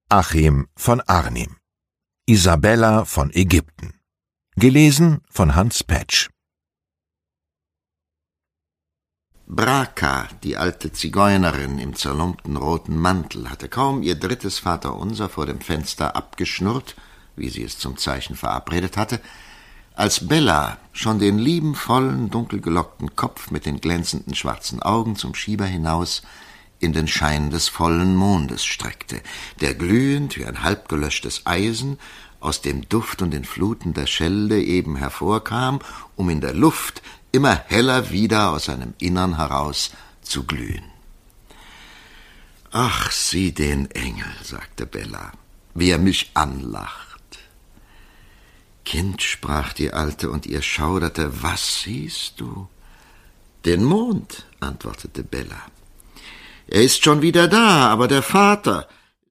Achim von Arnim. Isabella von Ägypten. Gelesen von Hans Petsch. Braka, die alte Zigeunerin im zerlumpten roten Mantel, hatte kaum ihr drittes Vaterunser vor dem Fenster abgeschnurrt, wie sie es zum Zeichen verabredet hatte, als Bella schon den lieben, vollen, dunkelgelockten Kopf mit den glänzenden schwarzen Augen zum Schieber hinaus in den Schein des vollen Mondes streckte, der glühend wie ein halbgelöschtes Eisen aus dem Duft und den Fluten der Schelde eben hervorkam, um in der Luft immer heller wieder aus seinem Innern heraus zu glühen. »Ach, sieh den Engel«, sagte Bella, »wie er mich anlacht.« »Kind«, sprach die Alte, und ihr schauderte, »was siehst du?« »Den Mond«, antwortete Bella. »Er ist schon wieder da, aber der Vater,